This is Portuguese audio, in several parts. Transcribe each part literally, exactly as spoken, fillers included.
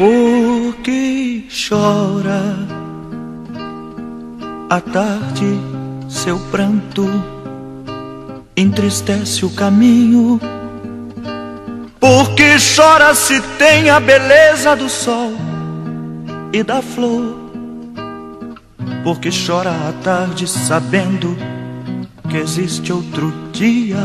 Por que chora a tarde? Seu pranto entristece o caminho. Por que chora se tem a beleza do sol e da flor? Por que chora a tarde sabendo que existe outro dia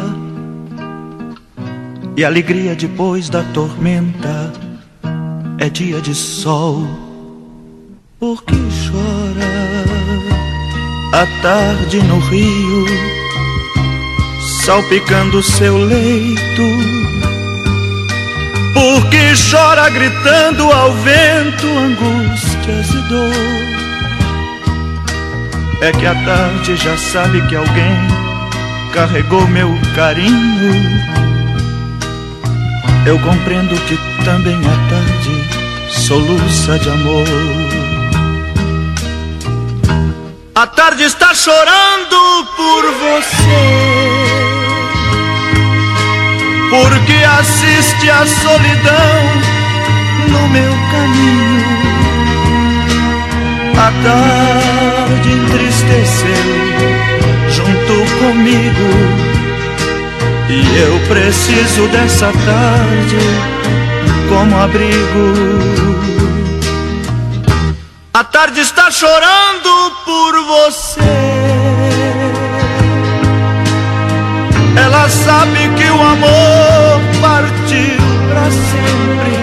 e a alegria depois da tormenta é dia de sol? Por que chora a tarde no rio, salpicando seu leito? Por que chora gritando ao vento angústias e dor? É que a tarde já sabe que alguém carregou meu carinho. Eu compreendo que também a tarde soluça de amor. A tarde está chorando por você, porque assiste a solidão no meu caminho. A tarde entristeceu junto comigo, e eu preciso dessa tarde como abrigo. A tarde está chorando por você. Ela sabe que o amor partiu pra sempre.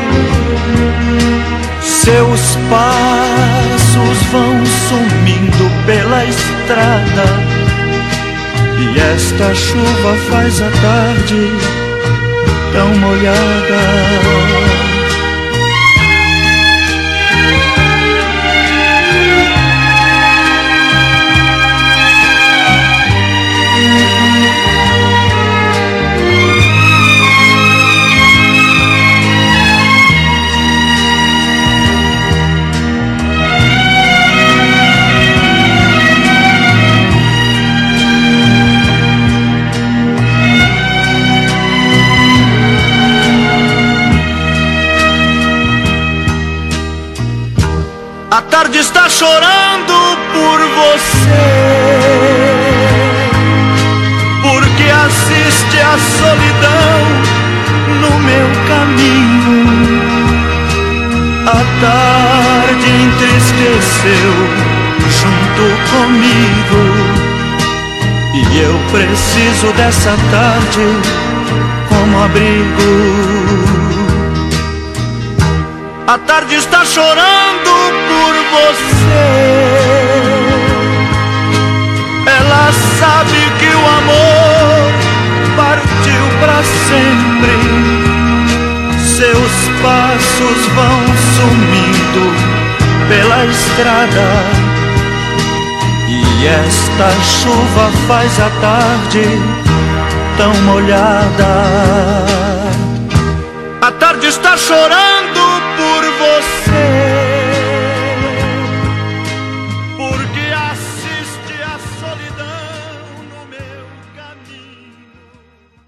Seus passos vão sumindo pela estrada, e esta chuva faz a tarde tão molhada. A tarde está chorando por você, porque assiste a solidão no meu caminho. A tarde entristeceu junto comigo, e eu preciso dessa tarde como abrigo. A tarde está chorando por você. Ela sabe que o amor partiu pra sempre. Seus passos vão sumindo pela estrada, e esta chuva faz a tarde tão molhada.